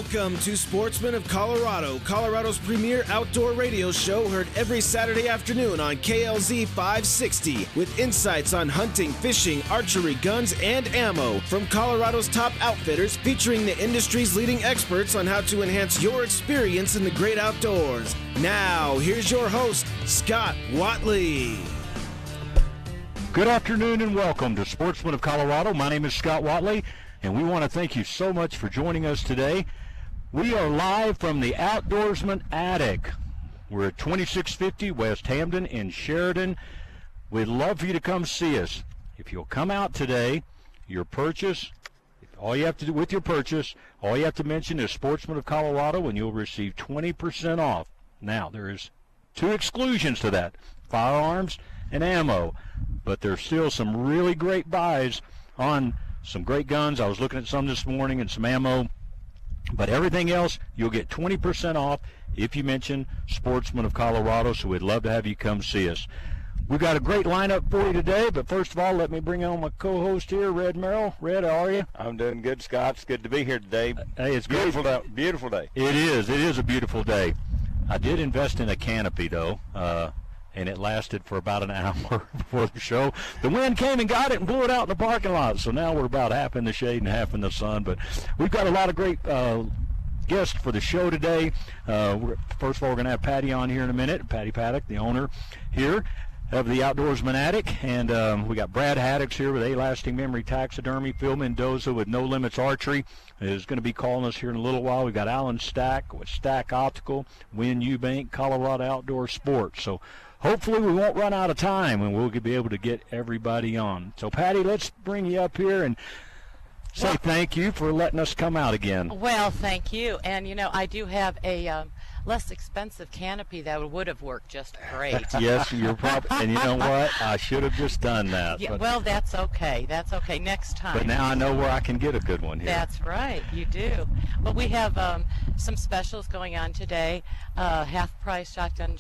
Welcome to Sportsman of Colorado, Colorado's premier outdoor radio show, heard every Saturday afternoon on KLZ 560, with insights on hunting, fishing, archery, guns, and ammo from Colorado's top outfitters, featuring the industry's leading experts on how to enhance your experience in the great outdoors. Now, here's your host, Scott Watley. Good afternoon and welcome to Sportsman of Colorado. My name is Scott Watley, and we want to thank you so much for joining us today. We are live from the Outdoorsman Attic. We're at 2650 West Hampden in Sheridan. We'd love for you to come see us. If you'll come out today, your purchase, all you have to do with your purchase, all you have to mention is Sportsman of Colorado, and you'll receive 20% off. Now, there's two exclusions to that, firearms and ammo, but there's still some really great buys on some great guns. I was looking at some this morning and some ammo. But everything else, you'll get 20% off if you mention Sportsman of Colorado, so we'd love to have you come see us. We've got a great lineup for you today, but first of all, let me bring on my co-host here, Red Merrill. Red, how are you? I'm doing good, Scott. It's good to be here today. Hey, it's beautiful great. day. Beautiful day. It is a beautiful day. I did invest in a canopy, though, and it lasted for about an hour before the show. The wind came and got it and blew it out in the parking lot, so now we're about half in the shade and half in the sun. But we've got a lot of great guests for the show today. First of all, we're going to have Patty on here in a minute, Patty Paddock, the owner here of the Outdoorsman Attic. And we got Brad Haddix here with A Lasting Memory Taxidermy. Phil Mendoza with No Limits Archery is going to be calling us here in a little while. We've got Alan Stack with Stack Optical, Wynn Eubank, Colorado Outdoor Sports. So hopefully we won't run out of time and we'll be able to get everybody on. So, Patty, let's bring you up here and say thank you for letting us come out again. Well, thank you. And, you know, I do have a less expensive canopy that would have worked just great. Yes, you're probably, and you know what? I should have just done that. Yeah, well, that's okay. That's okay. Next time. But now I know where I can get a good one here. That's right. You do. But we have some specials going on today. Half-price shotgun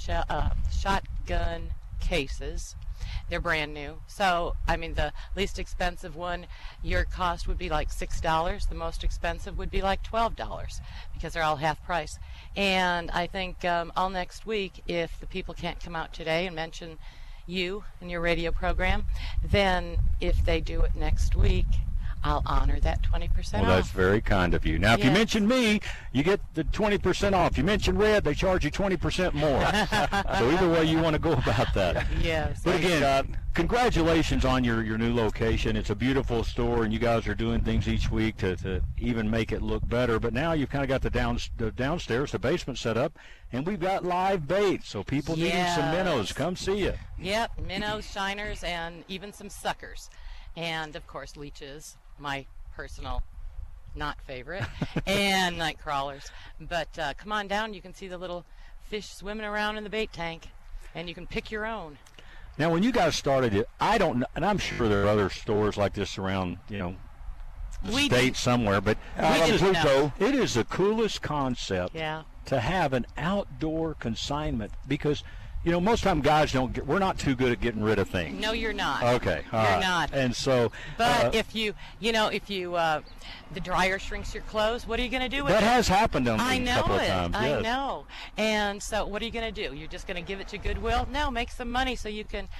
cases. They're brand new. So, I mean, the least expensive one, your cost would be like $6. The most expensive would be like $12 because they're all half price. And I think all next week, if the people can't come out today and mention you in your radio program, then if they do it next week, I'll honor that 20% off. Well, that's very kind of you. Now, if you mention me, you get the 20% off. You mention Red, they charge you 20% more. So either way you want to go about that. Yes. But again, congratulations on your new location. It's a beautiful store, and you guys are doing things each week to even make it look better. But now you've kind of got the downstairs, the basement set up, and we've got live bait. So people needing some minnows, come see you. Yep, minnows, shiners, and even some suckers. And, of course, leeches. My personal not favorite, and night crawlers. But come on down, you can see the little fish swimming around in the bait tank, and you can pick your own. Now, when you guys started it, I don't know, and I'm sure there are other stores like this around, the state somewhere, but it is the coolest concept to have an outdoor consignment because most time guys we're not too good at getting rid of things. No, you're not. Okay. You're not. And so. But if you the dryer shrinks your clothes, what are you going to do with it? That has happened on a couple of times. I know. And so what are you going to do? You're just going to give it to Goodwill? No, make some money so you can.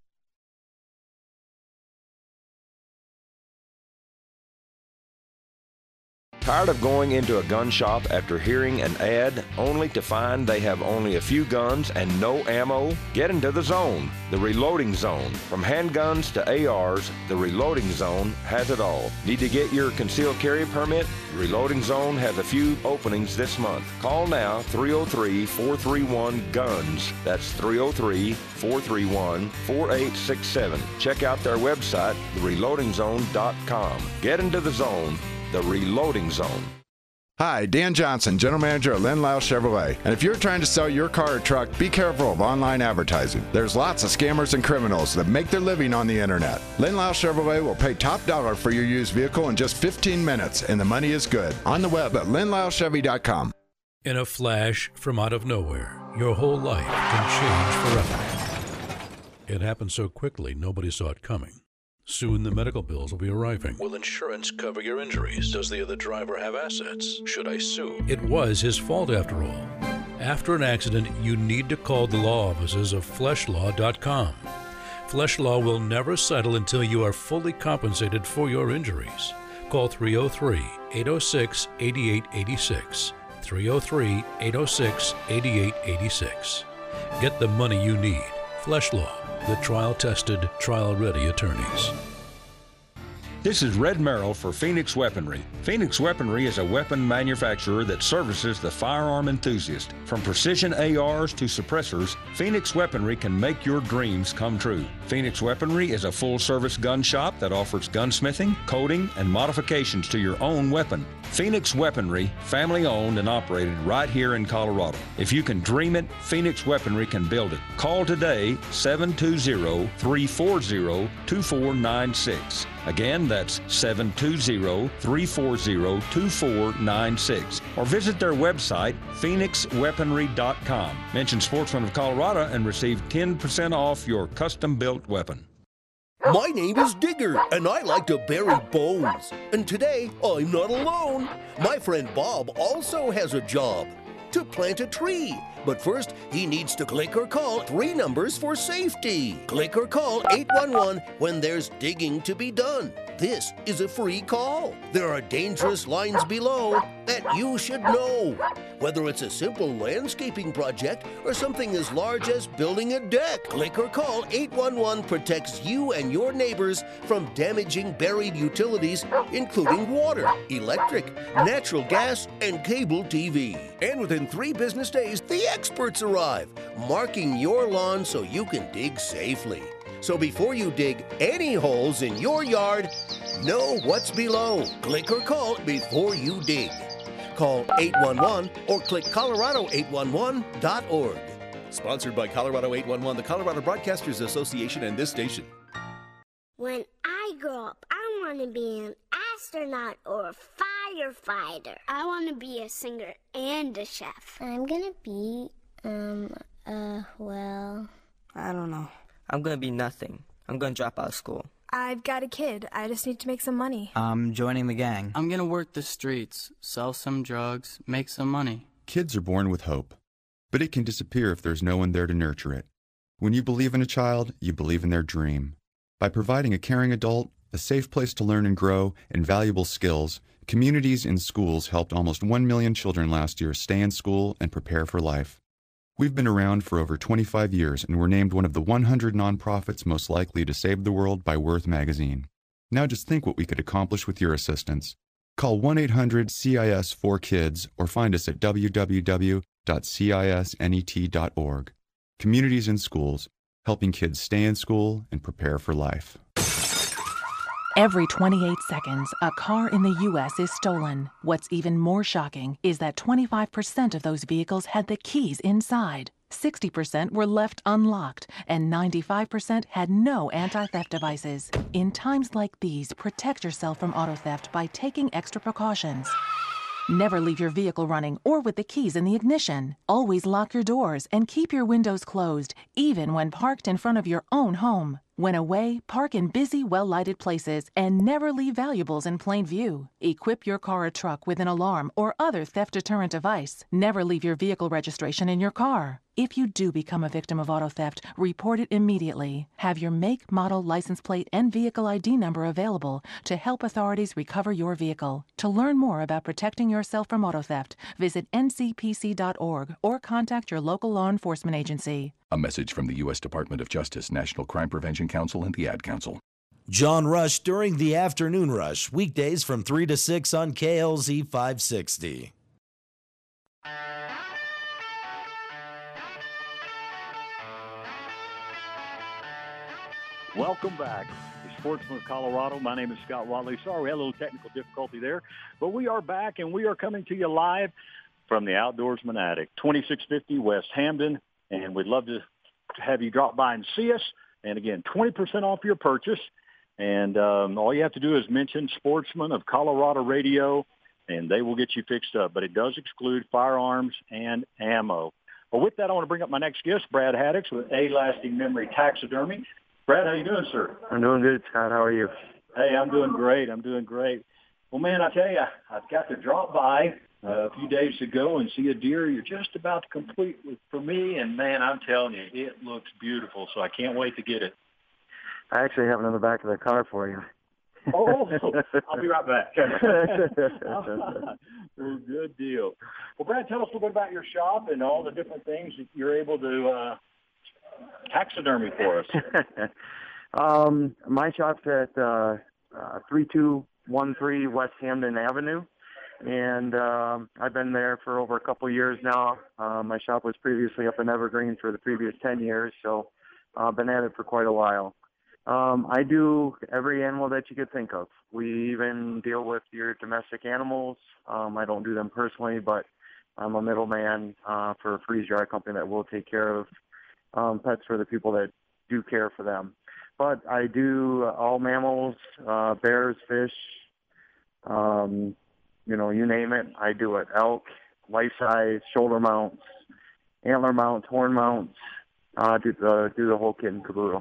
Tired of going into a gun shop after hearing an ad only to find they have only a few guns and no ammo? Get into the Zone, the Reloading Zone. From handguns to ARs, the Reloading Zone has it all. Need to get your concealed carry permit? The Reloading Zone has a few openings this month. Call now, 303-431-GUNS. That's 303-431-4867. Check out their website, thereloadingzone.com. Get into the Zone, the Reloading Zone. Hi, Dan Johnson, General Manager at Len Lyle Chevrolet. And if you're trying to sell your car or truck, be careful of online advertising. There's lots of scammers and criminals that make their living on the internet. Len Lyle Chevrolet will pay top dollar for your used vehicle in just 15 minutes, and the money is good. On the web at lenlylechevy.com. In a flash from out of nowhere, your whole life can change forever. It happened so quickly, nobody saw it coming. Soon the medical bills will be arriving. Will insurance cover your injuries? Does the other driver have assets? Should I sue? It was his fault after all. After an accident, you need to call the law offices of fleshlaw.com. Flesh Law will never settle until you are fully compensated for your injuries. Call 303-806-8886. 303-806-8886. Get the money you need. Flesh Law, the trial-tested, trial-ready attorneys. This is Red Merrill for Phoenix Weaponry. Phoenix Weaponry is a weapon manufacturer that services the firearm enthusiast. From precision ARs to suppressors, Phoenix Weaponry can make your dreams come true. Phoenix Weaponry is a full-service gun shop that offers gunsmithing, coating, and modifications to your own weapon. Phoenix Weaponry, family-owned and operated right here in Colorado. If you can dream it, Phoenix Weaponry can build it. Call today, 720-340-2496. Again, that's 720-340-2496. Or visit their website, phoenixweaponry.com. Mention Sportsman of Colorado and receive 10% off your custom-built weapon. My name is Digger, and I like to bury bones. And today, I'm not alone. My friend Bob also has a job: to plant a tree. But first, he needs to click or call 3 numbers for safety. Click or call 811 when there's digging to be done. This is a free call. There are dangerous lines below that you should know. Whether it's a simple landscaping project or something as large as building a deck, click or call 811 protects you and your neighbors from damaging buried utilities, including water, electric, natural gas, and cable TV. And within 3 business days, the experts arrive, marking your lawn so you can dig safely. So before you dig any holes in your yard, know what's below. Click or call before you dig. Call 811 or click Colorado811.org. Sponsored by Colorado 811, the Colorado Broadcasters Association, and this station. When I grow up, I want to be an astronaut or a firefighter. I want to be a singer and a chef. I'm going to be, I don't know. I'm going to be nothing. I'm going to drop out of school. I've got a kid. I just need to make some money. I'm joining the gang. I'm going to work the streets, sell some drugs, make some money. Kids are born with hope, but it can disappear if there's no one there to nurture it. When you believe in a child, you believe in their dream. By providing a caring adult, a safe place to learn and grow, and valuable skills, communities and schools helped almost 1 million children last year stay in school and prepare for life. We've been around for over 25 years and were named one of the 100 nonprofits most likely to save the world by Worth magazine. Now just think what we could accomplish with your assistance. Call 1-800-CIS-4KIDS or find us at www.cisnet.org. Communities and schools, helping kids stay in school and prepare for life. Every 28 seconds, a car in the U.S. is stolen. What's even more shocking is that 25% of those vehicles had the keys inside. 60% were left unlocked, and 95% had no anti-theft devices. In times like these, protect yourself from auto theft by taking extra precautions. Never leave your vehicle running or with the keys in the ignition. Always lock your doors and keep your windows closed, even when parked in front of your own home. When away, park in busy, well-lighted places and never leave valuables in plain view. Equip your car or truck with an alarm or other theft deterrent device. Never leave your vehicle registration in your car. If you do become a victim of auto theft, report it immediately. Have your make, model, license plate, and vehicle ID number available to help authorities recover your vehicle. To learn more about protecting yourself from auto theft, visit ncpc.org or contact your local law enforcement agency. A message from the U.S. Department of Justice, National Crime Prevention Council, and the Ad Council. John Rush during the afternoon rush, weekdays from 3 to 6 on KLZ 560. Welcome back to Sportsman of Colorado. My name is Scott Watley. Sorry, we had a little technical difficulty there, but we are back, and we are coming to you live from the Outdoorsman Attic, 2650 West Hampden, and we'd love to have you drop by and see us. And again, 20% off your purchase, and all you have to do is mention Sportsman of Colorado Radio, and they will get you fixed up. But it does exclude firearms and ammo. Well, with that, I want to bring up my next guest, Brad Haddix with A Lasting Memory Taxidermy. Brad, how you doing, sir? I'm doing good, Scott. How are you? Hey, I'm doing great. Well, man, I tell you, I've got to drop by a few days ago and see a deer you're just about to complete for me, and, man, I'm telling you, it looks beautiful, so I can't wait to get it. I actually have it in the back of the car for you. Oh, I'll be right back. Well, good deal. Well, Brad, tell us a little bit about your shop and all the different things that you're able to taxidermy for us. My shop's at 3213 West Hamden Avenue, and I've been there for over a couple of years now. My shop was previously up in Evergreen for the previous 10 years, so I've been at it for quite a while. I do every animal that you could think of. We even deal with your domestic animals. I don't do them personally, but I'm a middleman for a freeze-dry company that will take care of pets for the people that do care for them. But I do all mammals, bears, fish, you name it, I do it. Elk, life-size, shoulder mounts, antler mounts, horn mounts, do the whole kit and caboodle.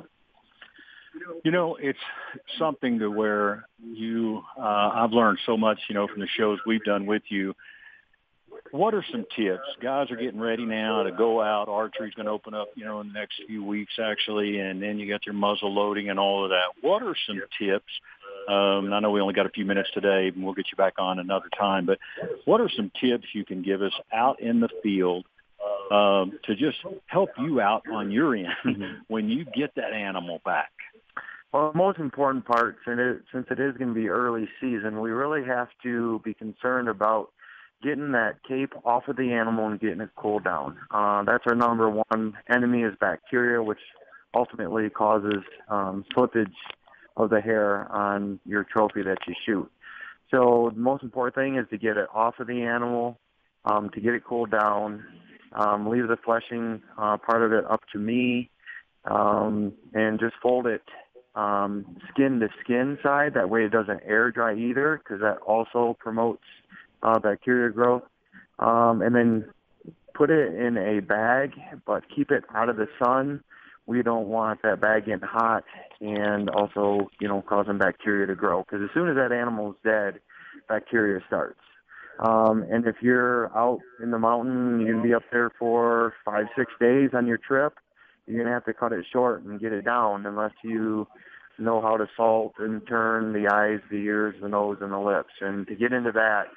It's something to where I've learned so much, from the shows we've done with you. What are some tips? Guys are getting ready now to go out. Archery's going to open up, in the next few weeks, actually, and then you got your muzzle loading and all of that. What are some tips? I know we only got a few minutes today, and we'll get you back on another time, but what are some tips you can give us out in the field to just help you out on your end when you get that animal back? Well, the most important part, since it is going to be early season, we really have to be concerned about getting that cape off of the animal and getting it cooled down. That's our number one enemy is bacteria, which ultimately causes slippage of the hair on your trophy that you shoot. So the most important thing is to get it off of the animal, to get it cooled down, leave the fleshing part of it up to me, and just fold it skin to skin side. That way it doesn't air dry either, because that also promotes bacteria growth. And then put it in a bag, but keep it out of the sun. We don't want that bag getting hot and also, causing bacteria to grow. Because as soon as that animal is dead, bacteria starts. And if you're out in the mountain, you're going to be up there for 5-6 days on your trip, you're going to have to cut it short and get it down unless you know how to salt and turn the eyes, the ears, the nose, and the lips. And to get into that,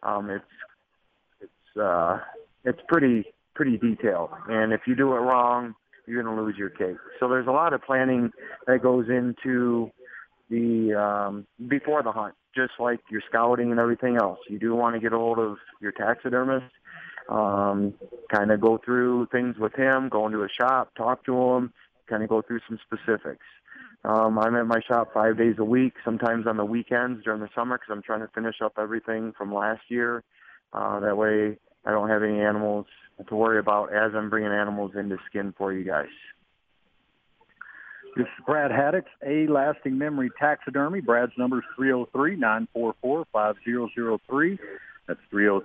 it's pretty detailed. And if you do it wrong, you're going to lose your cake. So there's a lot of planning that goes into the before the hunt, just like your scouting and everything else. You do want to get a hold of your taxidermist, kind of go through things with him, go into a shop, talk to him, kind of go through some specifics. I'm at my shop 5 days a week, sometimes on the weekends during the summer, because I'm trying to finish up everything from last year. That way I don't have any animals to worry about as I'm bringing animals into skin for you guys. This is Brad Haddock, A Lasting Memory Taxidermy. Brad's number is 303-944-5003. That's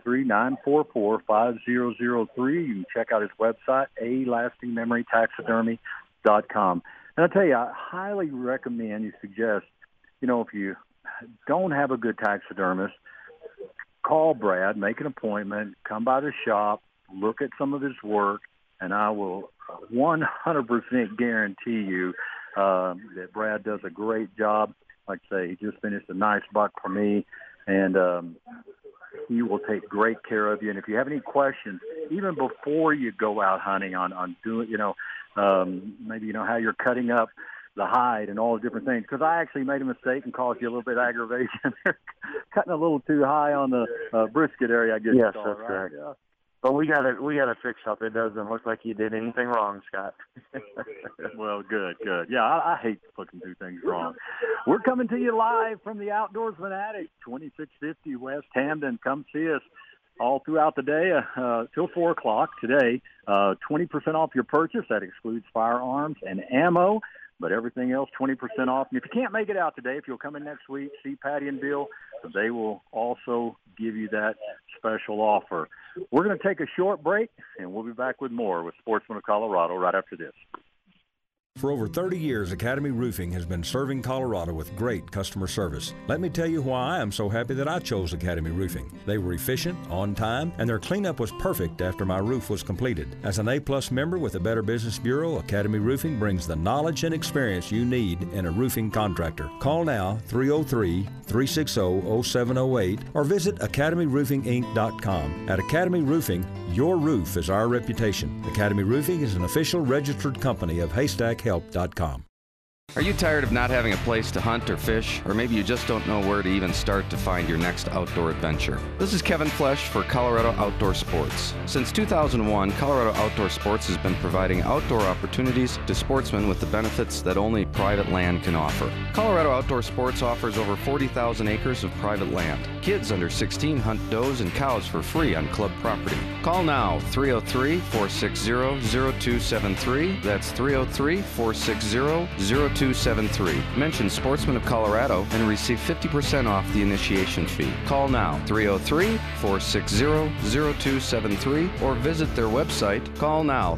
303-944-5003. You can check out his website, alastingmemorytaxidermy.com. And I'll tell you, I highly recommend you suggest, if you don't have a good taxidermist, call Brad, make an appointment, come by the shop, look at some of his work, and I will 100% guarantee you that Brad does a great job. Like I say, he just finished a nice buck for me, and he will take great care of you. And if you have any questions, even before you go out hunting on doing, maybe how you're cutting up the hide and all the different things, because I actually made a mistake and caused you a little bit of aggravation. Cutting a little too high on the brisket area, I guess. Yes, that's correct. Yeah. But we got it fixed up. It doesn't look like you did anything wrong, Scott. Well, good. Yeah, I hate fucking do things wrong. We're coming to you live from the Outdoorsman Attic, 2650 West Hamden. Come see us all throughout the day till 4 o'clock today. 20% off your purchase. That excludes firearms and ammo, but everything else 20% off. And if you can't make it out today, if you'll come in next week, see Patty and Bill, they will also give you that special offer. We're going to take a short break, and we'll be back with more with Sportsman of Colorado right after this. For over 30 years, Academy Roofing has been serving Colorado with great customer service. Let me tell you why I am so happy that I chose Academy Roofing. They were efficient, on time, and their cleanup was perfect after my roof was completed. As an A-plus member with the Better Business Bureau, Academy Roofing brings the knowledge and experience you need in a roofing contractor. Call now, 303-360-0708, or visit academyroofinginc.com. At Academy Roofing, your roof is our reputation. Academy Roofing is an official registered company of HaystackHelp.com. Are you tired of not having a place to hunt or fish? Or maybe you just don't know where to even start to find your next outdoor adventure? This is Kevin Flesh for Colorado Outdoor Sports. Since 2001, Colorado Outdoor Sports has been providing outdoor opportunities to sportsmen with the benefits that only private land can offer. Colorado Outdoor Sports offers over 40,000 acres of private land. Kids under 16 hunt does and cows for free on club property. Call now, 303-460-0273. That's 303-460-0273. Mention Sportsman of Colorado and receive 50% off the initiation fee. Call now, 303-460-0273, or visit their website. Call now,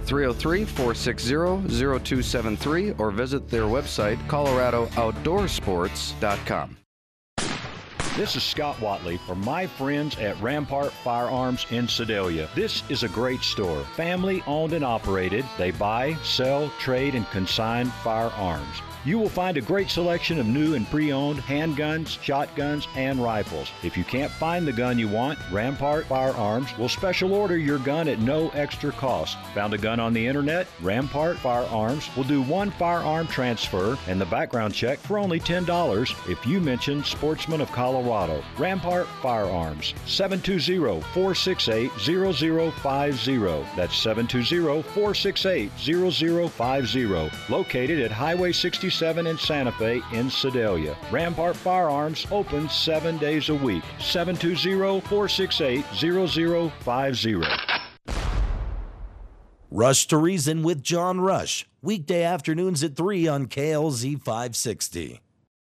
303-460-0273, or visit their website, coloradooutdoorsports.com. This is Scott Watley for my friends at Rampart Firearms in Sedalia. This is a great store, family owned and operated. They buy, sell, trade, and consign firearms. You will find a great selection of new and pre-owned handguns, shotguns, and rifles. If you can't find the gun you want, Rampart Firearms will special order your gun at no extra cost. Found a gun on the internet? Rampart Firearms will do one firearm transfer and the background check for only $10 if you mention Sportsman of Colorado. Rampart Firearms, 720-468-0050. That's 720-468-0050. Located at Highway 67 in Santa Fe in Sedalia. Rampart Firearms open 7 days a week. 720-468-0050. Rush to Reason with John Rush. Weekday afternoons at 3 on KLZ 560.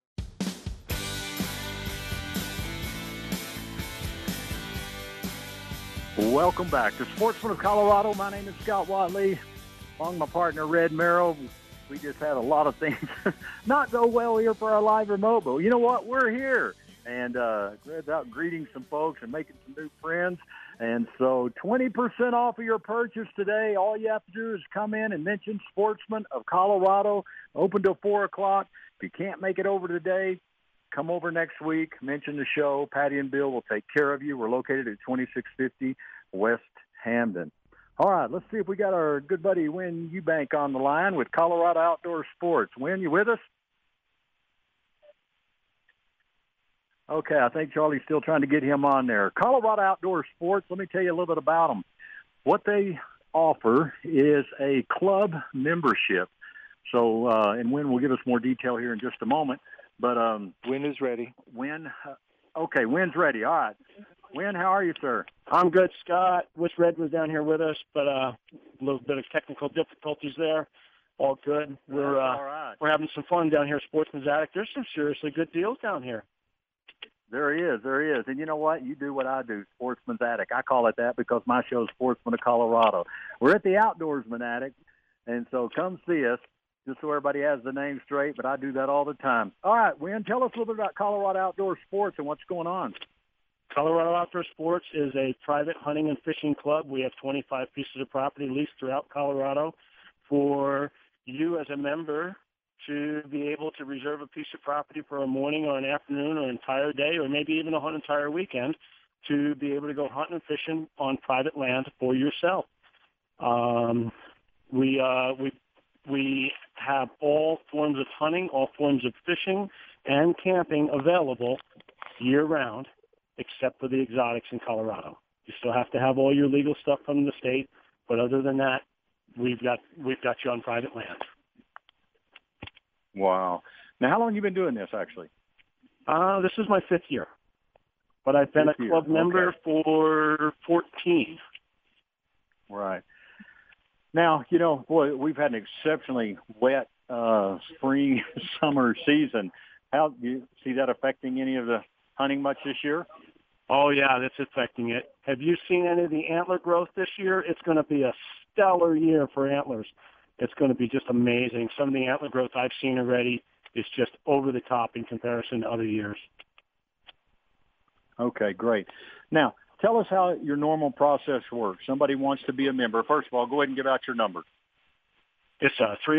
Welcome back to Sportsman of Colorado. My name is Scott Watley. Along my partner, Red Merrill. We just had a lot of things not go well here for our live remote, but you know what? We're here. And Red's out greeting some folks and making some new friends. And so 20% off of your purchase today. All you have to do is come in and mention Sportsman of Colorado, open till 4 o'clock. If you can't make it over today, come over next week, mention the show. Patty and Bill will take care of you. We're located at 2650 West Hamden. All right, let's see if we got our good buddy Win Eubank on the line with Colorado Outdoor Sports. Win, you with us? Okay, I think Charlie's still trying to get him on there. Colorado Outdoor Sports, let me tell you a little bit about them. What they offer is a club membership. So, and Win will give us more detail here in just a moment. But Win is ready. Win, okay, Win's ready. All right. Win, how are you, sir? I'm good, Scott. Wish Red was down here with us, but a little bit of technical difficulties there. All good. We're all right. We're having some fun down here at Sportsman's Attic. There's some seriously good deals down here. There is. And you know what? You do what I do, Sportsman's Attic. I call it that because my show is Sportsman of Colorado. We're at the Outdoorsman Attic, and so come see us, just so everybody has the name straight, but I do that all the time. All right, Win, tell us a little bit about Colorado Outdoor Sports and what's going on. Colorado Outdoor Sports is a private hunting and fishing club. We have 25 pieces of property leased throughout Colorado for you as a member to be able to reserve a piece of property for a morning or an afternoon or an entire day or maybe even an entire weekend to be able to go hunting and fishing on private land for yourself. We have all forms of hunting, all forms of fishing, and camping available year-round, except for the exotics in Colorado. You still have to have all your legal stuff from the state, but other than that, we've got you on private land. Wow. Now, how long have you been doing this, actually? This is my 5th year, but I've been a club member for 14. Right. Now, you know, boy, we've had an exceptionally wet spring, summer season. How do you see that affecting any of the hunting much this year? Oh, yeah, that's affecting it. Have you seen any of the antler growth this year? It's going to be a stellar year for antlers. It's going to be just amazing. Some of the antler growth I've seen already is just over the top in comparison to other years. Okay, great. Now, tell us how your normal process works. Somebody wants to be a member. First of all, go ahead and give out your number. It's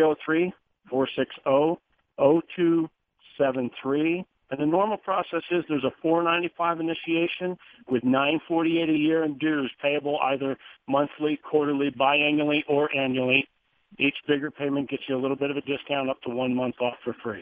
303-460-0273. And the normal process is there's a $4.95 initiation with $9.48 a year in dues payable either monthly, quarterly, biannually, or annually. Each bigger payment gets you a little bit of a discount up to 1 month off for free.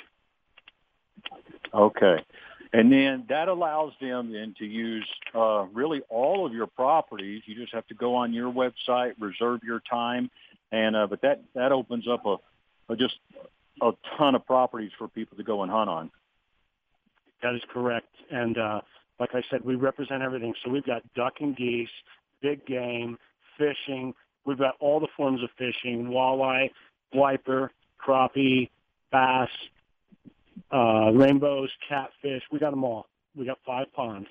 Okay. And then that allows them then to use really all of your properties. You just have to go on your website, reserve your time, and but that opens up just a ton of properties for people to go and hunt on. That is correct. And like I said, we represent everything. So we've got duck and geese, big game, fishing. We've got all the forms of fishing, walleye, wiper, crappie, bass, rainbows, catfish. We got them all. We got 5 ponds.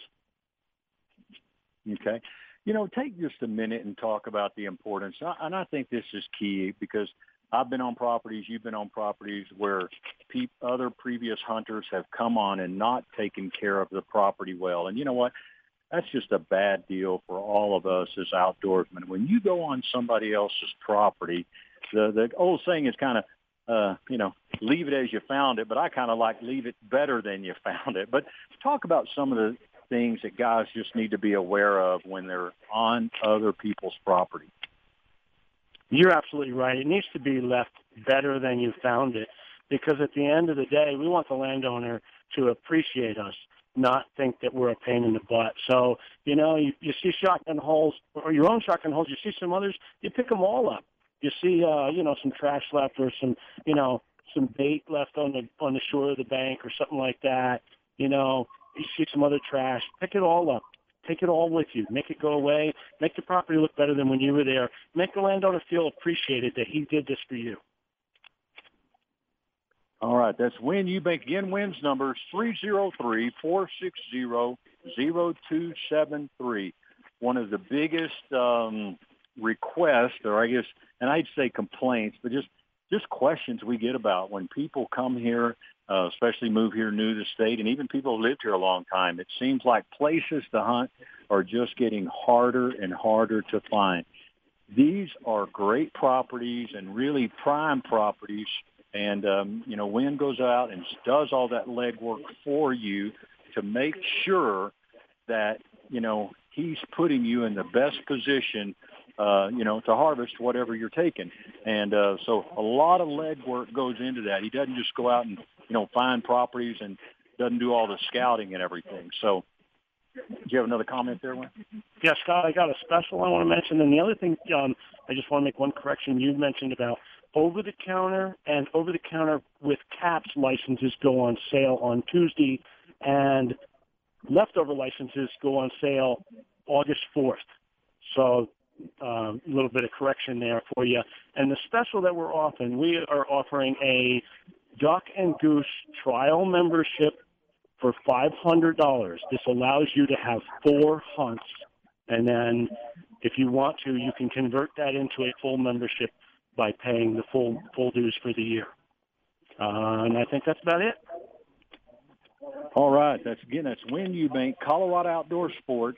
Okay. You know, take just a minute and talk about the importance. And I think this is key because I've been on properties, you've been on properties where other previous hunters have come on and not taken care of the property well. And you know what? That's just a bad deal for all of us as outdoorsmen. When you go on somebody else's property, the old saying is kind of, leave it as you found it, but I kind of like leave it better than you found it. But talk about some of the things that guys just need to be aware of when they're on other people's property. You're absolutely right. It needs to be left better than you found it, because at the end of the day, we want the landowner to appreciate us, not think that we're a pain in the butt. So, you see shotgun holes, or your own shotgun holes, you see some others, you pick them all up. You see, some trash left or some bait left on the shore of the bank or something like that. You see some other trash. Pick it all up. Take it all with you. Make it go away. Make the property look better than when you were there. Make the landowner feel appreciated that he did this for you. All right, that's Win Eubank. Again, Win's number is 303-460-0273. One of the biggest requests, or I guess, and I'd say complaints, but just questions we get about when people come here, especially move here new to the state, and even people who lived here a long time. It seems like places to hunt are just getting harder and harder to find. These are great properties and really prime properties. And, Win goes out and does all that legwork for you to make sure that, he's putting you in the best position, to harvest whatever you're taking. And so a lot of legwork goes into that. He doesn't just go out and, find properties and doesn't do all the scouting and everything. So do you have another comment there, Win? Yeah, Scott, I got a special I want to mention. And the other thing, I just want to make one correction. You mentioned about over-the-counter and over-the-counter with caps licenses go on sale on Tuesday, and leftover licenses go on sale August 4th. So a little bit of correction there for you. And the special that we're offering, we are offering a duck and goose trial membership for $500. This allows you to have 4 hunts, and then if you want to, you can convert that into a full membership by paying the full dues for the year. And I think that's about it. All right. That's Win Eubank, Colorado Outdoor Sports,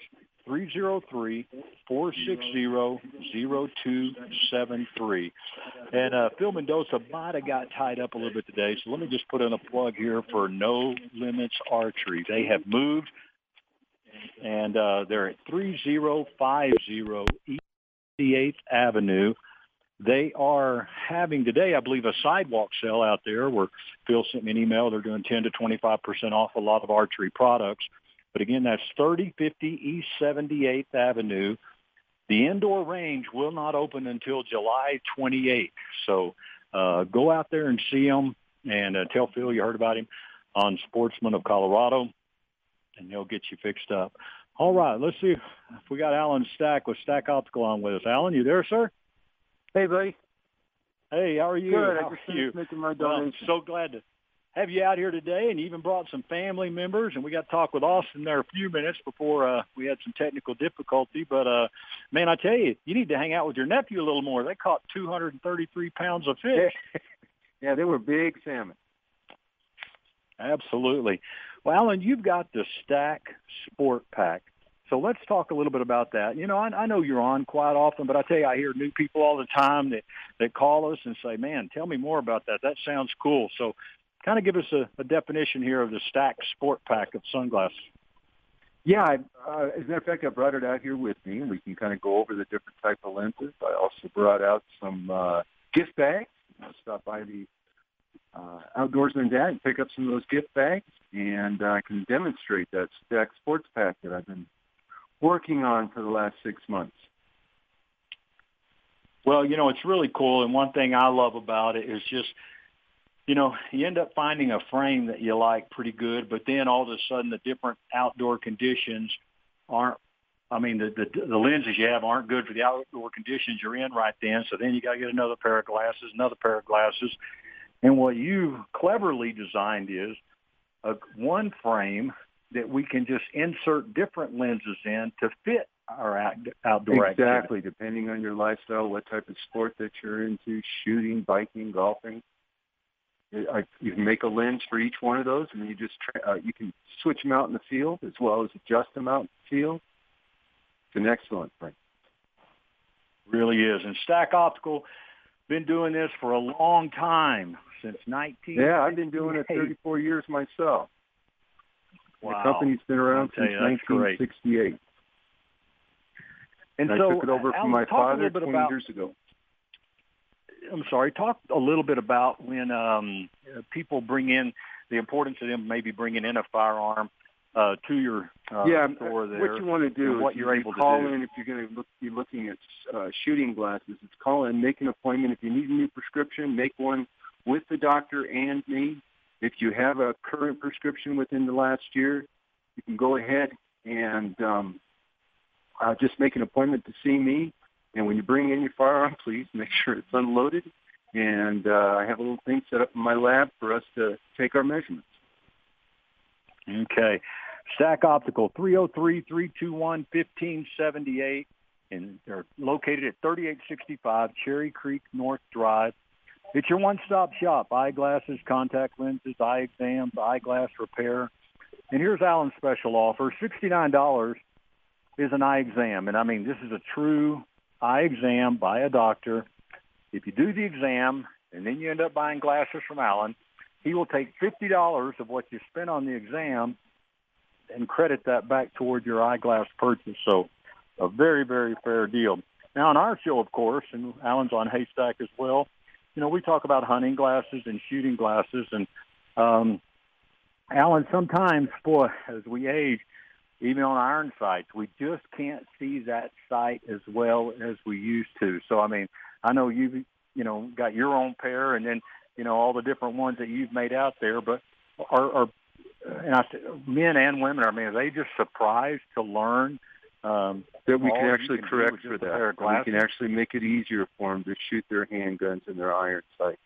303-460-0273. And Phil Mendoza might have got tied up a little bit today, so let me just put in a plug here for No Limits Archery. They have moved, and they're at 3050 East 88th Avenue. They are having today, I believe, a sidewalk sale out there where Phil sent me an email. They're doing 10 to 25% off a lot of archery products. But again, that's 3050 East 78th Avenue. The indoor range will not open until July 28th. So go out there and see them, and tell Phil you heard about him on Sportsman of Colorado, and they'll get you fixed up. All right, let's see if we got Alan Stack with Stack Optical on with us. Alan, you there, sir? Hey, buddy. Hey, how are you? Good. How I just are you? making my donation. Well, so glad to have you out here today, and you even brought some family members, and we got to talk with Austin there a few minutes before we had some technical difficulty. But, man, I tell you, you need to hang out with your nephew a little more. They caught 233 pounds of fish. Yeah, they were big salmon. Absolutely. Well, Alan, you've got the Stack Sport Pack. So let's talk a little bit about that. You know, I know you're on quite often, but I tell you, I hear new people all the time that call us and say, man, tell me more about that. That sounds cool. So kind of give us a definition here of the Stack Sport Pack of sunglasses. Yeah, as a matter of fact, I brought it out here with me, and we can kind of go over the different type of lenses. I also brought out some gift bags. I'll stop by the Outdoorsman's ad and pick up some of those gift bags, and I can demonstrate that Stack Sports Pack that I've been working on for the last 6 months. Well, you know, it's really cool, and one thing I love about it is just, you know, you end up finding a frame that you like pretty good, but then all of a sudden the different outdoor conditions aren't, I mean, the lenses you have aren't good for the outdoor conditions you're in right then, so then you got to get another pair of glasses. And what you cleverly designed is one frame that we can just insert different lenses in to fit our outdoor activity. Exactly, depending on your lifestyle, what type of sport that you're into, shooting, biking, golfing. You can make a lens for each one of those, and you just you can switch them out in the field as well as adjust them out in the field. It's an excellent thing. Really is. And Stack Optical, been doing this for a long time, since 1968. Yeah, I've been doing it 34 years myself. Wow. The company's been around since 1968. And I so, took it over from my father 20 years ago. I'm sorry, talk a little bit about when people bring in, the importance of them maybe bringing in a firearm to your store there. What you want to do what is you're able to call do. in if you're going to be looking at shooting glasses. It's call in, make an appointment. If you need a new prescription, make one with the doctor and me. If you have a current prescription within the last year, you can go ahead and just make an appointment to see me. And when you bring in your firearm, please make sure it's unloaded. And I have a little thing set up in my lab for us to take our measurements. Okay. Stack Optical, 303-321-1578. And they're located at 3865 Cherry Creek North Drive. It's your one-stop shop, eyeglasses, contact lenses, eye exams, eyeglass repair. And here's Alan's special offer. $69 is an eye exam. And, I mean, this is a true eye exam by a doctor. If you do the exam and then you end up buying glasses from Alan, he will take $50 of what you spent on the exam and credit that back toward your eyeglass purchase. So a very, very fair deal. Now, on our show, of course, and Alan's on Haystack as well, you know, we talk about hunting glasses and shooting glasses. And, Alan, sometimes, boy, as we age, even on iron sights, we just can't see that sight as well as we used to. So, I mean, I know you've, you know, got your own pair and then, you know, all the different ones that you've made out there. But are and I say, men and women, I mean, are they just surprised to learn that we can actually correct for that? We can actually make it easier for them to shoot their handguns and their iron sights.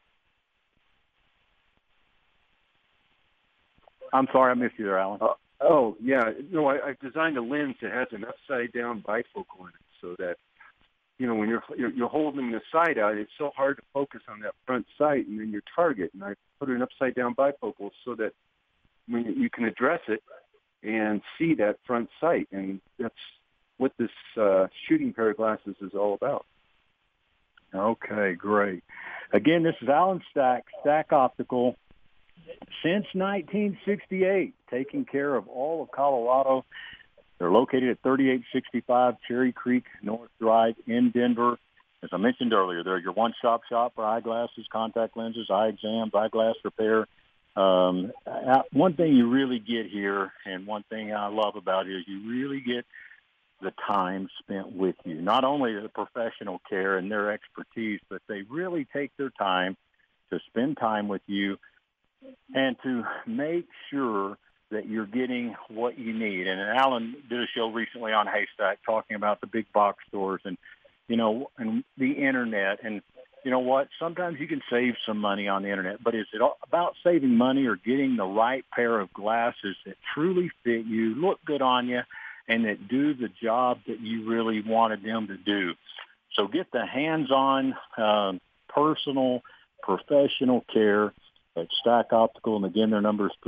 I'm sorry, I missed you there, Alan. Oh, yeah. No, I've designed a lens that has an upside-down bifocal in it so that, you know, when you're holding the sight out, it's so hard to focus on that front sight and then your target. And I put an upside-down bifocal so that when you can address it and see that front sight. And that's what this shooting pair of glasses is all about. Okay, great. Again, this is Alan Stack, Stack Optical. Since 1968, taking care of all of Colorado. They're located at 3865 Cherry Creek North Drive in Denver. As I mentioned earlier, they're your one-stop shop for eyeglasses, contact lenses, eye exams, eyeglass repair. One thing you really get here, and one thing I love about it, is you really get the time spent with you. Not only the professional care and their expertise, but they really take their time to spend time with you and to make sure that you're getting what you need. And Alan did a show recently on Haystack talking about the big box stores and, you know, and the internet. And you know what? Sometimes you can save some money on the internet, but is it about saving money or getting the right pair of glasses that truly fit you, look good on you, and that do the job that you really wanted them to do? So get the hands-on, personal, professional care at Stack Optical. And again, their number is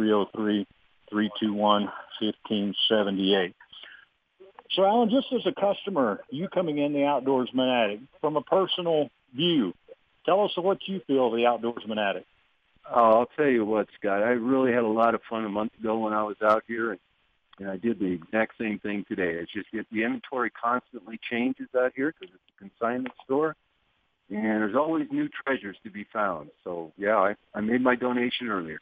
303-321-1578. So, Alan, just as a customer, you coming in the Outdoorsman Attic, from a personal view, tell us what you feel of the Outdoorsman Attic. I'll tell you what, Scott, I really had a lot of fun a month ago when I was out here, and I did the exact same thing today. It's just the inventory constantly changes out here because it's a consignment store, and there's always new treasures to be found. So, yeah, I made my donation earlier.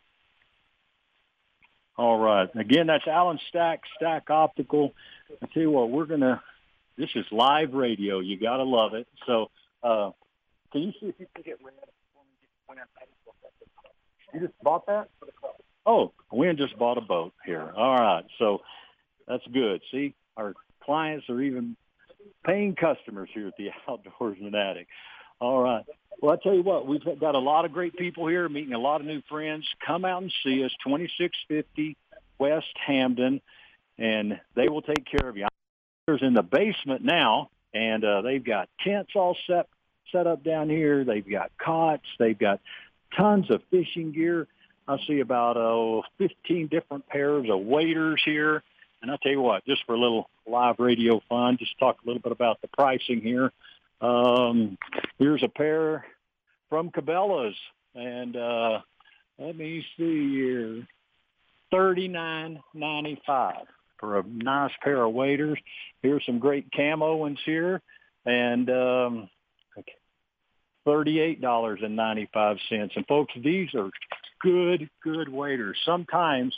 All right. Again, that's Alan Stack, Stack Optical. I tell you what, this is live radio. You got to love it. So, can you see if you can get Red? You just bought that? Oh, Wynn just bought a boat here. All right. So that's good. See, our clients are even paying customers here at the Outdoorsman Attic. All right. Well, I tell you what, we've got a lot of great people here, meeting a lot of new friends. Come out and see us, 2650 West Hampden, and they will take care of you. There's in the basement now, and they've got tents all set up down here. They've got cots. They've got tons of fishing gear. I see about 15 different pairs of waders here. And I'll tell you what, just for a little live radio fun, just talk a little bit about the pricing here. Here's a pair from Cabela's, and let me see here, $39.95 for a nice pair of waders. Here's some great camo ones here, and $38.95. And folks, these are good waders. Sometimes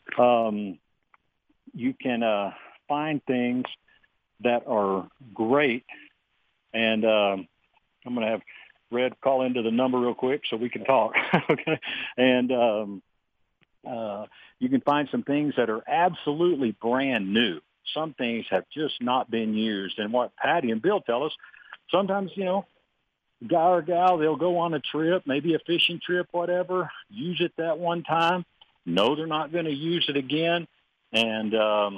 you can find things that are great. And I'm going to have Red call into the number real quick so we can talk. Okay. And you can find some things that are absolutely brand new. Some things have just not been used. And what Patty and Bill tell us, sometimes, guy or gal, they'll go on a trip, maybe a fishing trip, whatever, use it that one time, know they're not going to use it again, and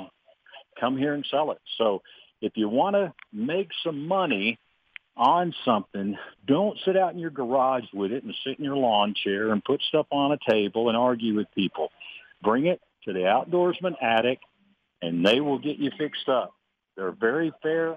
come here and sell it. So if you want to make some money on something, don't sit out in your garage with it and sit in your lawn chair and put stuff on a table and argue with people. Bring it to the Outdoorsman Attic, and they will get you fixed up. They're very fair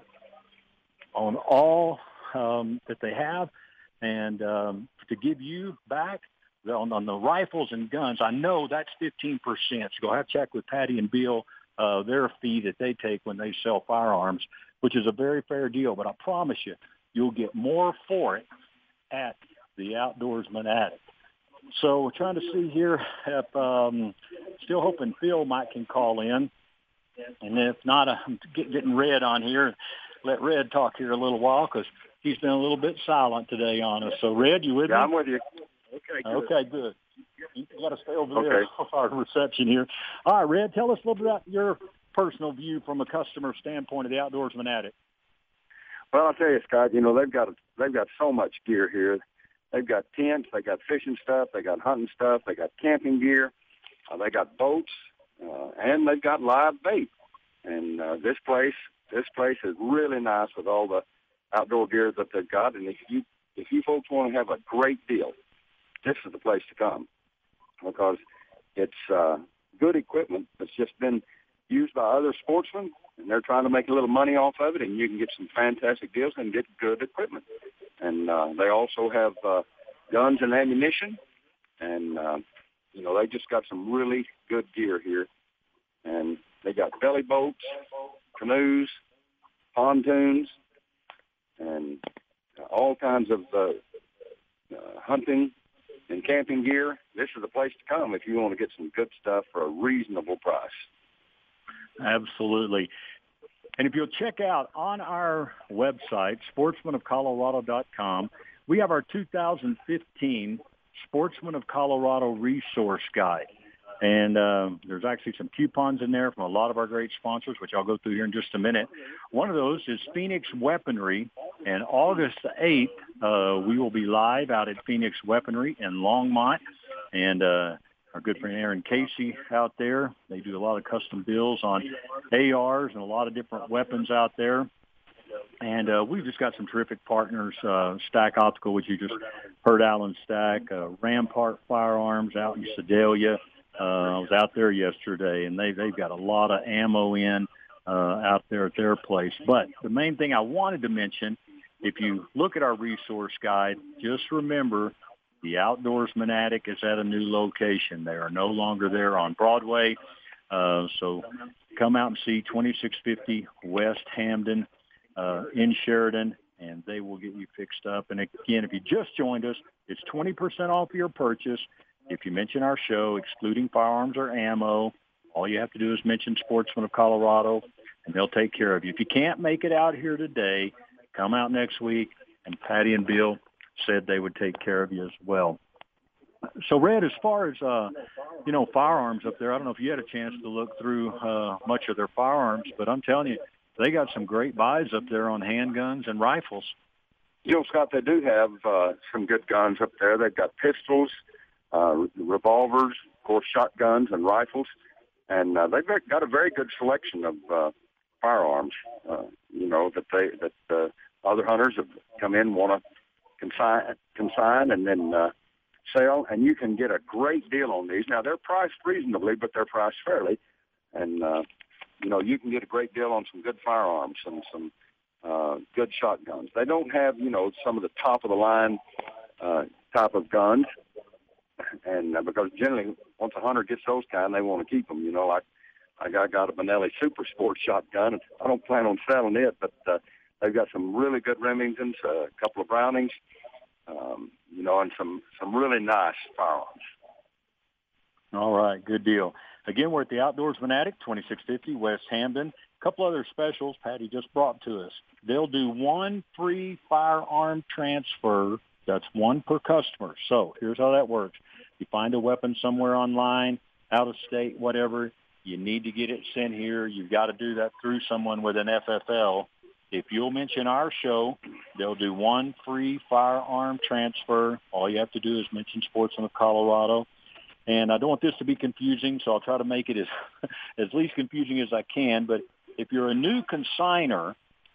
on all that they have, and to give you back on the rifles and guns, I know that's 15%. So go have to check with Patty and Bill, their fee that they take when they sell firearms, which is a very fair deal. But I promise you, you'll get more for it at the Outdoorsman Attic. So we're trying to see here if still hoping Phil can call in, and if not, I'm getting Red on here. Let Red talk here a little while because he's been a little bit silent today on us. So, Red, you with me? Yeah, I'm with you. Okay, good. You got to stay over there for our reception here. All right, Red, tell us a little bit about your personal view from a customer standpoint of the Outdoorsman Attic. Well, I'll tell you, Scott, they've got so much gear here. They've got tents, they got fishing stuff, they got hunting stuff, they got camping gear, they got boats, and they've got live bait. And this place is really nice with all the outdoor gear that they've got. And if you folks want to have a great deal, this is the place to come, because it's good equipment that's just been used by other sportsmen, and they're trying to make a little money off of it, and you can get some fantastic deals and get good equipment. And they also have guns and ammunition, and they just got some really good gear here. And they got belly boats, canoes, pontoons, and all kinds of hunting and camping gear. This is the place to come if you want to get some good stuff for a reasonable price. Absolutely. And if you'll check out on our website, sportsmanofcolorado.com, we have our 2015 Sportsman of Colorado Resource Guide. And there's actually some coupons in there from a lot of our great sponsors, which I'll go through here in just a minute. One of those is Phoenix Weaponry, and August 8th, we will be live out at Phoenix Weaponry in Longmont, and our good friend Aaron Casey out there. They do a lot of custom builds on ARs and a lot of different weapons out there. And we've just got some terrific partners, Stack Optical, which you just heard Alan Stack, Rampart Firearms out in Sedalia. I was out there yesterday, and they've got a lot of ammo in out there at their place. But the main thing I wanted to mention, if you look at our resource guide, just remember the Outdoorsman Attic is at a new location. They are no longer there on Broadway. So come out and see 2650 West Hampden in Sheridan, and they will get you fixed up. And again, if you just joined us, it's 20% off your purchase. If you mention our show, excluding firearms or ammo, all you have to do is mention Sportsman of Colorado, and they'll take care of you. If you can't make it out here today, come out next week, and Patty and Bill said they would take care of you as well. So, Red, as far as, firearms up there, I don't know if you had a chance to look through much of their firearms, but I'm telling you, they got some great buys up there on handguns and rifles. Scott, they do have some good guns up there. They've got pistols, revolvers, of course, shotguns and rifles, and they've got a very good selection of firearms. That other hunters have come in, want to consign, and then sell, and you can get a great deal on these. Now they're priced reasonably, but they're priced fairly, and you can get a great deal on some good firearms and some good shotguns. They don't have some of the top of the line type of guns. And because generally, once a hunter gets those kind, they want to keep them. Like I got a Benelli Super Sport shotgun, and I don't plan on selling it, but they've got some really good Remingtons, a couple of Brownings, and some really nice firearms. All right, good deal. Again, we're at the Outdoorsman Attic, 2650 West Hampden. A couple other specials Patty just brought to us. They'll do one free firearm transfer. That's one per customer. So here's how that works. You find a weapon somewhere online, out of state, whatever, you need to get it sent here. You've got to do that through someone with an FFL. If you'll mention our show, they'll do one free firearm transfer. All you have to do is mention Sportsman of Colorado. And I don't want this to be confusing, so I'll try to make it as least confusing as I can. But if you're a new consigner,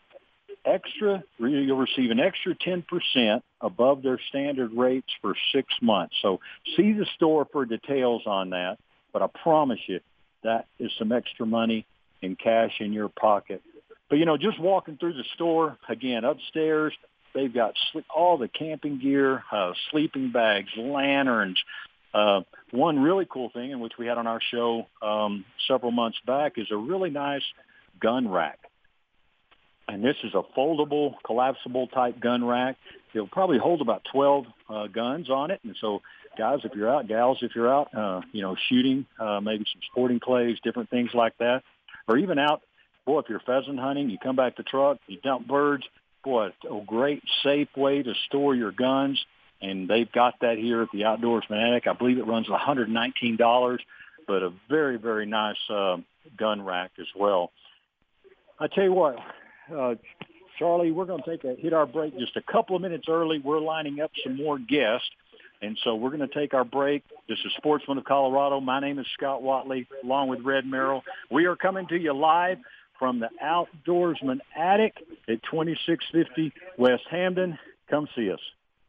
you'll receive an extra 10% above their standard rates for 6 months. So see the store for details on that. But I promise you, that is some extra money in cash in your pocket. But, just walking through the store, again, upstairs, they've got all the camping gear, sleeping bags, lanterns. One really cool thing, in which we had on our show several months back, is a really nice gun rack. And this is a foldable, collapsible type gun rack. It'll probably hold about 12 guns on it. And so, guys, if you're out, gals, if you're out, shooting, maybe some sporting clays, different things like that, or even out, if you're pheasant hunting, you come back to truck, you dump birds, a great, safe way to store your guns. And they've got that here at the Outdoorsman Attic. I believe it runs $119, but a very, very nice gun rack as well. I tell you what, Charlie, we're going to hit our break just a couple of minutes early. We're lining up some more guests, and so we're going to take our break. This is Sportsman of Colorado. My name is Scott Watley, along with Red Merrill. We are coming to you live from the Outdoorsman Attic at 2650 West Hampden. Come see us.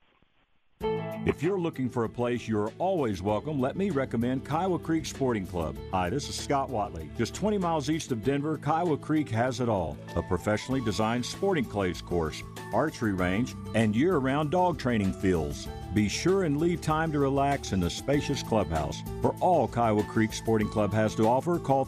If you're looking for a place you're always welcome, let me recommend Kiowa Creek Sporting Club. Hi, this is Scott Watley. Just 20 miles east of Denver, Kiowa Creek has it all. A professionally designed sporting clays course, archery range, and year-round dog training fields. Be sure and leave time to relax in the spacious clubhouse. For all Kiowa Creek Sporting Club has to offer, call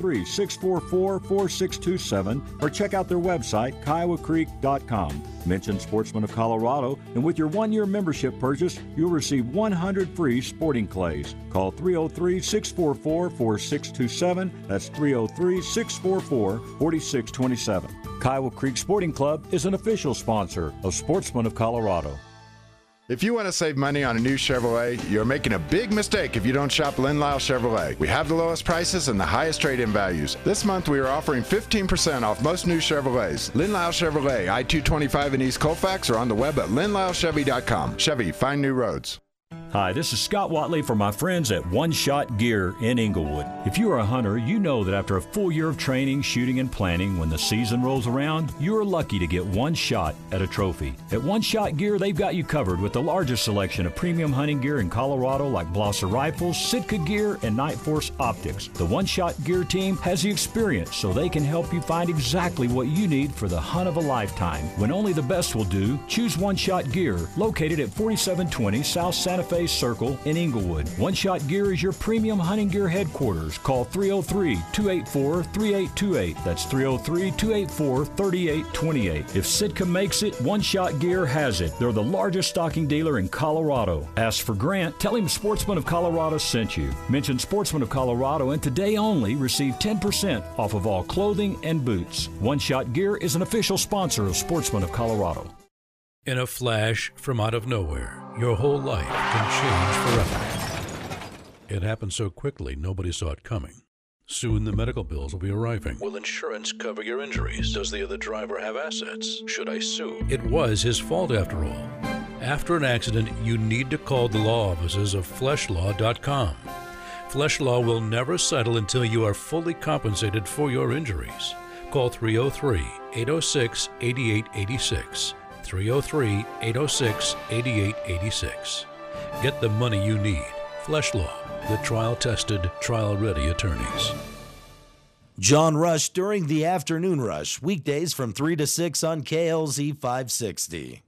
303-644-4627 or check out their website, kiowacreek.com. Mention Sportsman of Colorado, and with your one-year membership purchase, you'll receive 100 free sporting clays. Call 303-644-4627. That's 303-644-4627. Kiowa Creek Sporting Club is an official sponsor of Sportsman of Colorado. If you want to save money on a new Chevrolet, you're making a big mistake if you don't shop Lynn Lyle Chevrolet. We have the lowest prices and the highest trade-in values. This month we are offering 15% off most new Chevrolets. Lynn Lyle Chevrolet, I-225 in East Colfax, or on the web at lynnlylechevy.com. Chevy, find new roads. Hi, this is Scott Watley for my friends at One Shot Gear in Inglewood. If you are a hunter, you know that after a full year of training, shooting, and planning, when the season rolls around, you are lucky to get one shot at a trophy. At One Shot Gear, they've got you covered with the largest selection of premium hunting gear in Colorado, like Blosser rifles, Sitka gear, and Night Force optics. The One Shot Gear team has the experience, so they can help you find exactly what you need for the hunt of a lifetime. When only the best will do, choose One Shot Gear, located at 4720 South Santa Fe Circle in Inglewood. One Shot Gear is your premium hunting gear headquarters. Call 303-284-3828. That's 303-284-3828. If Sitka makes it, One Shot Gear has it. They're the largest stocking dealer in Colorado. Ask for Grant. Tell him Sportsman of Colorado sent you. Mention Sportsman of Colorado, and today only receive 10% off of all clothing and boots. One Shot Gear is an official sponsor of Sportsman of Colorado. In a flash from out of nowhere, your whole life can change forever. It happened so quickly, nobody saw it coming. Soon the medical bills will be arriving. Will insurance cover your injuries? Does the other driver have assets? Should I sue? It was his fault after all. After an accident, you need to call the law offices of FleshLaw.com. Flesh Law will never settle until you are fully compensated for your injuries. Call 303-806-8886. 303-806-8886. Get the money you need. Flesh Law, the trial-tested, trial-ready attorneys. John Rush during the afternoon rush, weekdays from 3 to 6 on KLZ 560.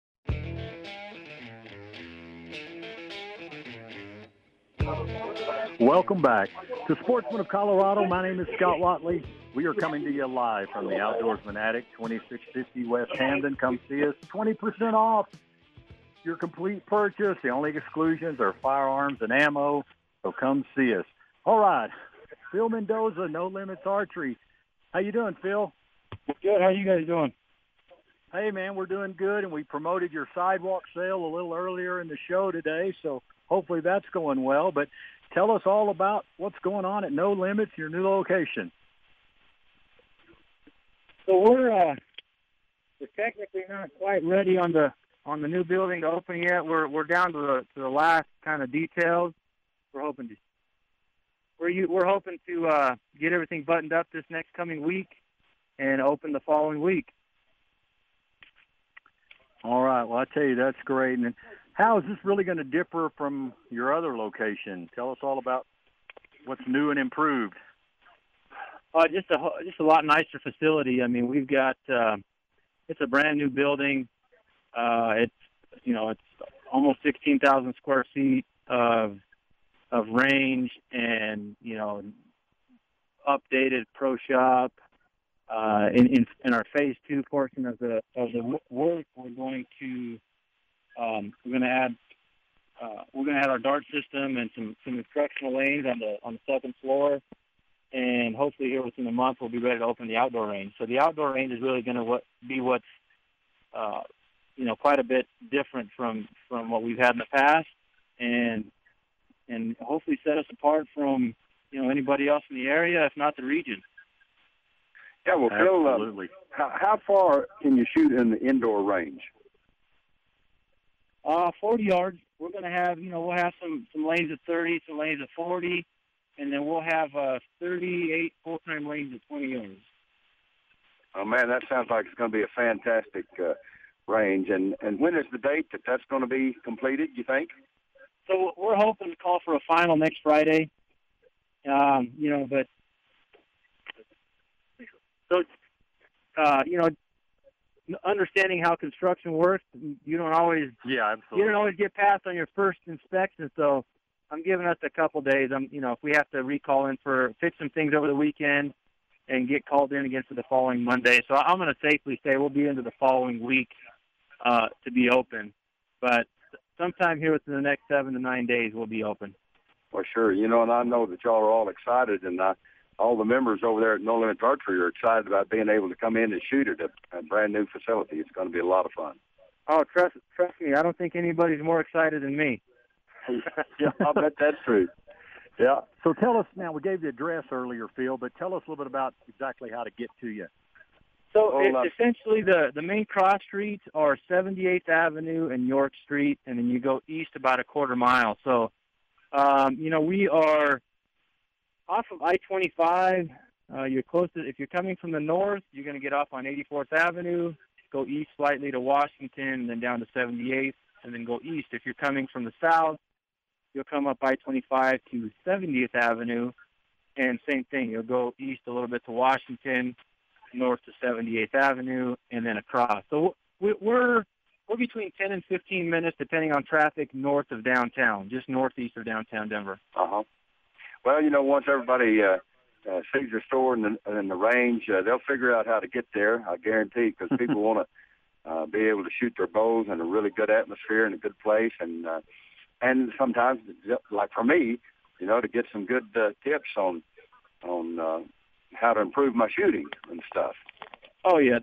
Welcome back to Sportsman of Colorado. My name is Scott Watley. We are coming to you live from the Outdoorsman Attic, 2650 West Hamden. Come see us. 20% off your complete purchase. The only exclusions are firearms and ammo, so come see us. All right, Phil Mendoza, No Limits Archery. How you doing, Phil? Good. How you guys doing? Hey, man, we're doing good, and we promoted your sidewalk sale a little earlier in the show today, so hopefully that's going well. But tell us all about what's going on at No Limits, your new location. So we're technically not quite ready on the new building to open yet. We're down to the last kind of details. We're hoping to get everything buttoned up this next coming week and open the following week. All right. Well, I tell you, that's great. And how is this really going to differ from your other location? Tell us all about what's new and improved. Just a lot nicer facility. I mean, we've got it's a brand new building. It's almost 16,000 square feet of range, and updated pro shop. In our phase 2 portion of the work, we're going to add our dart system and some instructional lanes on the second floor. And hopefully here within a month, we'll be ready to open the outdoor range. So the outdoor range is really going to be what's, quite a bit different from what we've had in the past, and hopefully set us apart from, anybody else in the area, if not the region. Yeah, well, Phil, how far can you shoot in the indoor range? 40 yards. We're going to have, we'll have some lanes at 30, some lanes at 40. And then we'll have 38 full-time lanes at 20 yards. Oh, man, that sounds like it's going to be a fantastic range. And when is the date that's going to be completed, you think? So we're hoping to call for a final next Friday. But understanding how construction works, you don't always get passed on your first inspection. So I'm giving us a couple days. If we have to recall in fix some things over the weekend and get called in again for the following Monday. So I'm going to safely say we'll be into the following week to be open. But sometime here within the next 7 to 9 days, we'll be open. Well, sure. And I know that y'all are all excited, and all the members over there at No Limits Archery are excited about being able to come in and shoot at a brand new facility. It's going to be a lot of fun. Oh, trust me, I don't think anybody's more excited than me. Yeah, I bet that's true. Yeah. So tell us now, we gave the address earlier, Phil, but tell us a little bit about exactly how to get to you. So essentially the main cross streets are 78th Avenue and York Street, and then you go east about a quarter mile. So, we are off of I-25. You're close to, if you're coming from the north, you're going to get off on 84th Avenue, go east slightly to Washington, and then down to 78th, and then go east. If you're coming from the south, you'll come up I-25 to 70th Avenue, and same thing. You'll go east a little bit to Washington, north to 78th Avenue, and then across. So we're between 10 and 15 minutes, depending on traffic, north of downtown, just northeast of downtown Denver. Uh-huh. Well, once everybody sees your store in the range, they'll figure out how to get there, I guarantee, because people want to be able to shoot their bows in a really good atmosphere and a good place, and sometimes, like for me, to get some good tips on how to improve my shooting and stuff. Oh yeah,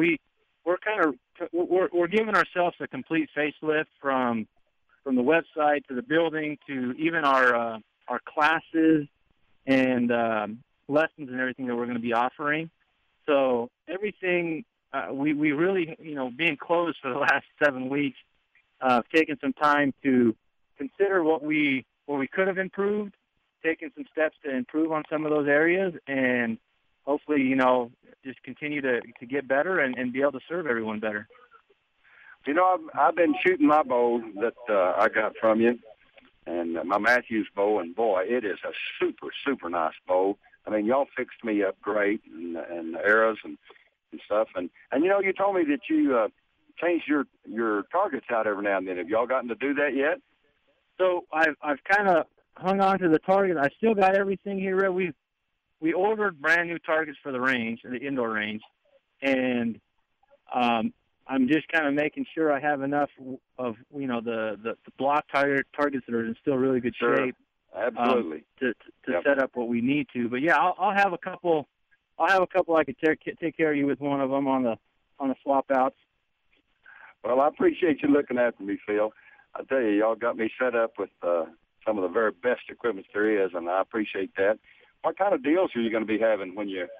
we're giving ourselves a complete facelift from the website to the building to even our classes and lessons and everything that we're going to be offering. So everything we really, being closed for the last 7 weeks, taken some time to consider what we could have improved, taken some steps to improve on some of those areas, and hopefully, just continue to get better and be able to serve everyone better. I've been shooting my bow that I got from you, and my Matthews bow, and boy, it is a super, super nice bow. I mean, y'all fixed me up great, and arrows and stuff. And you told me that you changed your targets out every now and then. Have y'all gotten to do that yet? So I've kind of hung on to the target. I still got everything here. We ordered brand new targets for the range, the indoor range, and I'm just kind of making sure I have enough of the block targets that are in still really good shape. Absolutely. To set up what we need to. But yeah, I'll have a couple. I could take care of you with one of them on the swap outs. Well, I appreciate you looking after me, Phil. I tell you, y'all got me set up with some of the very best equipment there is, and I appreciate that. What kind of deals are you going to be having when you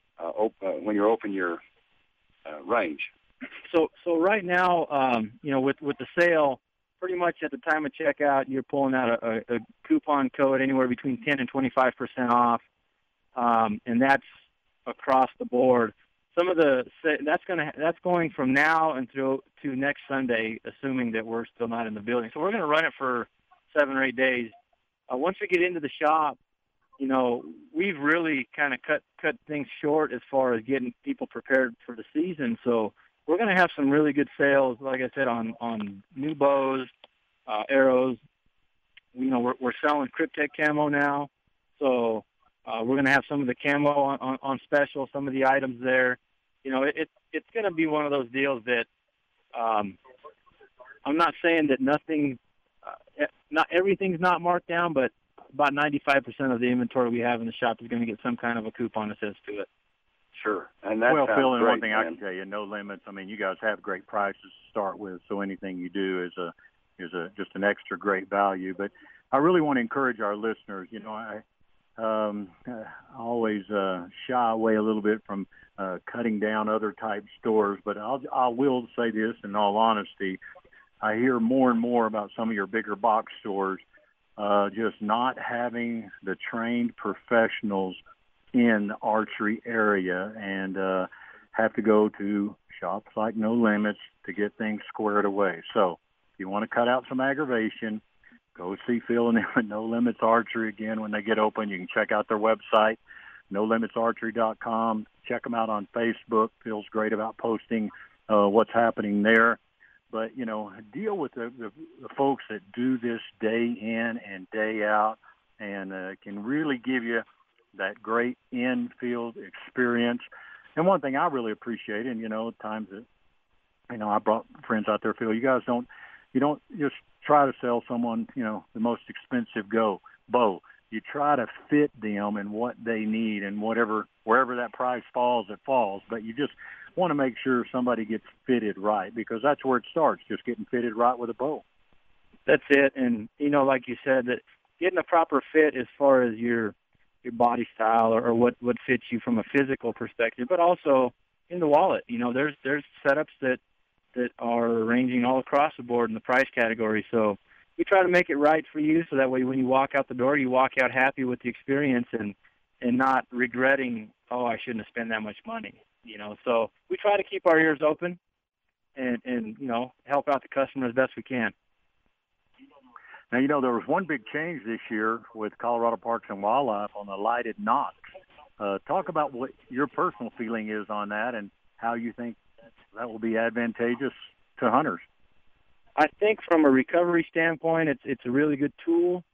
open your range? So right now, with the sale, pretty much at the time of checkout, you're pulling out a coupon code anywhere between 10 and 25% off, and that's across the board. That's going from now until to next Sunday, assuming that we're still not in the building. So we're going to run it for 7 or 8 days. Once we get into the shop, we've really kind of cut things short as far as getting people prepared for the season. So we're going to have some really good sales, like I said, on new bows, arrows. We're selling Cryptek camo now, so we're going to have some of the camo on special, some of the items there. It's going to be one of those deals that I'm not saying that not everything's not marked down, but about 95% of the inventory we have in the shop is going to get some kind of a coupon assist to it. Sure. And that's well, Phil, and great, one thing man. I can tell you, no limits. I mean, you guys have great prices to start with, so anything you do is just an extra great value. But I really want to encourage our listeners. I always shy away a little bit from cutting down other type stores, but I will say this in all honesty. I hear more and more about some of your bigger box stores just not having the trained professionals in the archery area, and have to go to shops like No Limits to get things squared away. So if you want to cut out some aggravation, go see Phil and them at No Limits Archery again when they get open. You can check out their website, nolimitsarchery.com. Check them out on Facebook. Phil's great about posting what's happening there. But, deal with the folks that do this day in and day out and can really give you that great in-field experience. And one thing I really appreciate, and, times that, I brought friends out there, Phil, you don't just try to sell someone, the most expensive bow. You try to fit them and what they need, and wherever that price falls, it falls. But you just want to make sure somebody gets fitted right, because that's where it starts, just getting fitted right with a bow. That's it. And, like you said, that getting a proper fit as far as your body style or what fits you from a physical perspective, but also in the wallet. There's setups that are ranging all across the board in the price category. So we try to make it right for you, so that way when you walk out the door, you walk out happy with the experience and not regretting, oh, I shouldn't have spent that much money. So we try to keep our ears open and help out the customer as best we can. Now, there was one big change this year with Colorado Parks and Wildlife on the lighted nocks. Talk about what your personal feeling is on that and how you think that will be advantageous to hunters. I think from a recovery standpoint, it's a really good tool.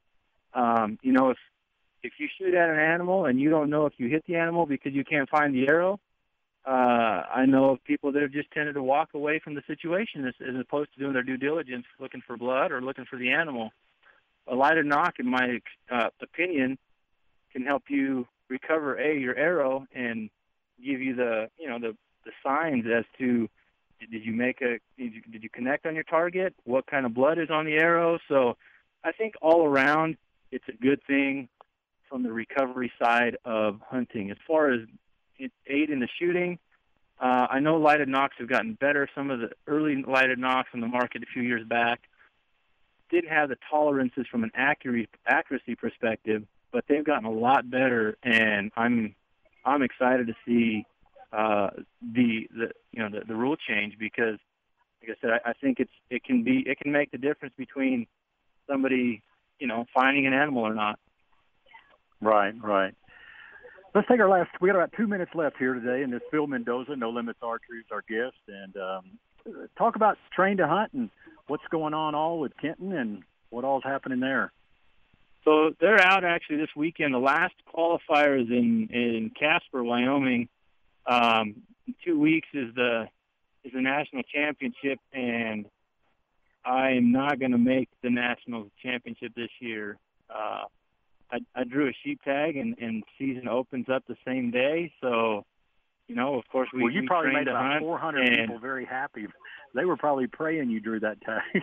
If you shoot at an animal and you don't know if you hit the animal because you can't find the arrow, I know of people that have just tended to walk away from the situation as opposed to doing their due diligence, looking for blood or looking for the animal. A lighted nock, in my opinion, can help you recover your arrow and give you the signs as to did you connect on your target, what kind of blood is on the arrow. So I think all around it's a good thing from the recovery side of hunting. As far as aid in the shooting, I know lighted nocks have gotten better. Some of the early lighted nocks on the market a few years back didn't have the tolerances from an accuracy perspective, but they've gotten a lot better, and I'm excited to see the rule change, because, like I said, I think it can make the difference between somebody finding an animal or not. Right. Let's take we got about 2 minutes left here today, and this Phil Mendoza, No Limits Archery, is our guest, and talk about Train to Hunt and what's going on all with Kenton and what all's happening there. So they're out actually this weekend. The last qualifier is in Casper, Wyoming. In 2 weeks is the national championship, and I am not going to make the national championship this year. I drew a sheep tag, and season opens up the same day. So, of course, you probably made about hunt, 400 people very happy. They were probably praying you drew that tag.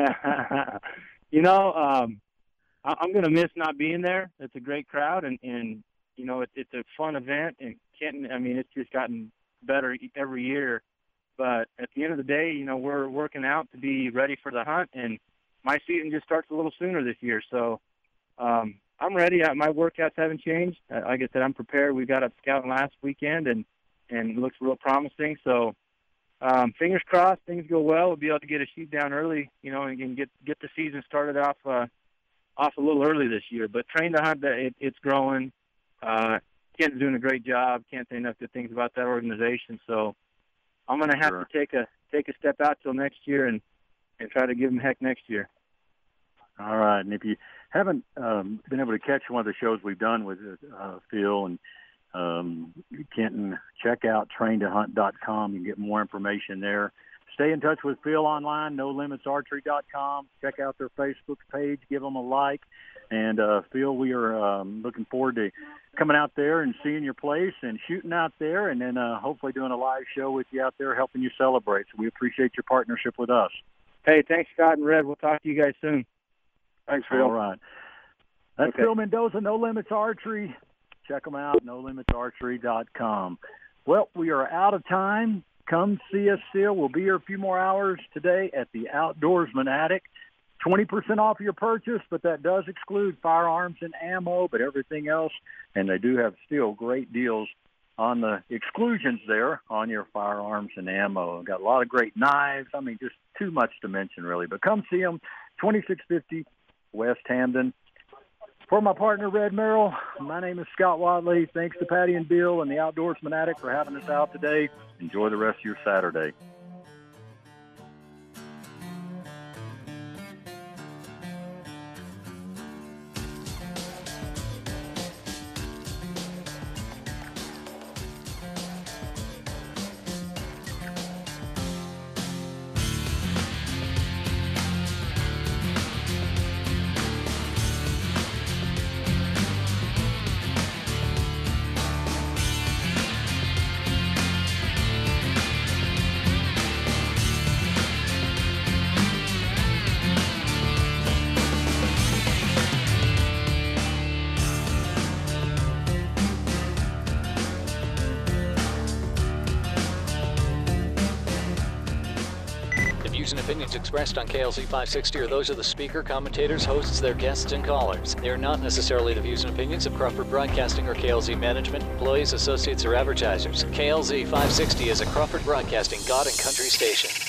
I'm going to miss not being there. It's a great crowd, and it's a fun event. And Kenton, it's just gotten better every year. But at the end of the day, we're working out to be ready for the hunt, and my season just starts a little sooner this year. So I'm ready. My workouts haven't changed. Like I said, I'm prepared. We got up scouting last weekend, and it looks real promising. So fingers crossed, things go well. We'll be able to get a sheep down early, and get the season started off a little early this year. But Train to Hunt, it's growing. Ken's doing a great job. Can't say enough good things about that organization. So I'm going to have to take a step out till next year and try to give them heck next year. All right. And if you haven't been able to catch one of the shows we've done with Phil and Kenton, check out traintohunt.com. You can get more information there. Stay in touch with Phil online, nolimitsarchery.com. Check out their Facebook page. Give them a like. And, Phil, we are looking forward to coming out there and seeing your place and shooting out there, and then hopefully doing a live show with you out there helping you celebrate. So we appreciate your partnership with us. Hey, thanks, Scott and Red. We'll talk to you guys soon. Thanks, Phil. All right. That's okay. Phil Mendoza, No Limits Archery. Check them out, nolimitsarchery.com. Well, we are out of time. Come see us still. We'll be here a few more hours today at the Outdoorsman Attic. 20% off your purchase, but that does exclude firearms and ammo, but everything else. And they do have still great deals on the exclusions there on your firearms and ammo. Got a lot of great knives. Just too much to mention, really. But come see them, 2650 West Hamden. For my partner, Red Merrill, my name is Scott Wadley. Thanks to Patty and Bill and the Outdoorsman Attic for having us out today. Enjoy the rest of your Saturday. expressed on KLZ 560 are those of the speaker, commentators, hosts, their guests, and callers. They are not necessarily the views and opinions of Crawford Broadcasting or KLZ management, employees, associates, or advertisers. KLZ 560 is a Crawford Broadcasting God and Country station.